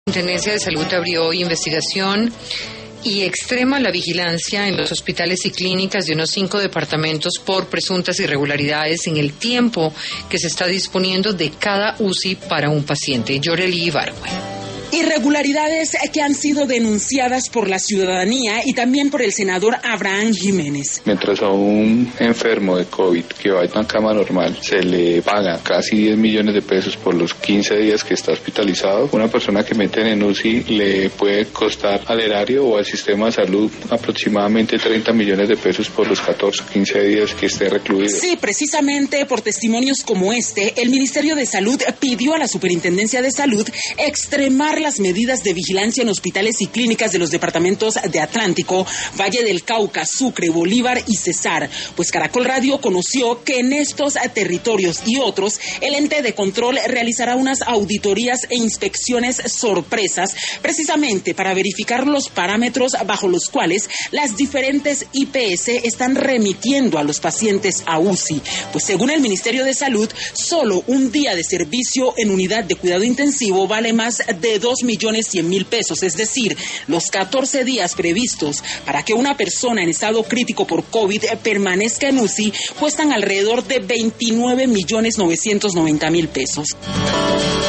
La Intendencia de Salud abrió hoy investigación y extrema la vigilancia en los hospitales y clínicas de unos 5 departamentos por presuntas irregularidades en el tiempo que se está disponiendo de cada UCI para un paciente. Yoreli Ibargüe. Irregularidades que han sido denunciadas por la ciudadanía y también por el senador Abraham Jiménez. Mientras a un enfermo de COVID que vaya a una cama normal se le paga casi 10 millones de pesos por los 15 días que está hospitalizado, una persona que meten en UCI le puede costar al erario o al sistema de salud aproximadamente 30 millones de pesos por los 14 o 15 días que esté recluido. Sí, precisamente por testimonios como este, el Ministerio de Salud pidió a la Superintendencia de Salud extremar las medidas de vigilancia en hospitales y clínicas de los departamentos de Atlántico, Valle del Cauca, Sucre, Bolívar y Cesar, pues Caracol Radio conoció que en estos territorios y otros, el ente de control realizará unas auditorías e inspecciones sorpresas, precisamente para verificar los parámetros bajo los cuales las diferentes IPS están remitiendo a los pacientes a UCI, pues según el Ministerio de Salud, solo un día de servicio en unidad de cuidado intensivo vale más de 2.100.000 pesos, es decir, los 14 días previstos para que una persona en estado crítico por COVID permanezca en UCI cuestan alrededor de 29.990.000 pesos.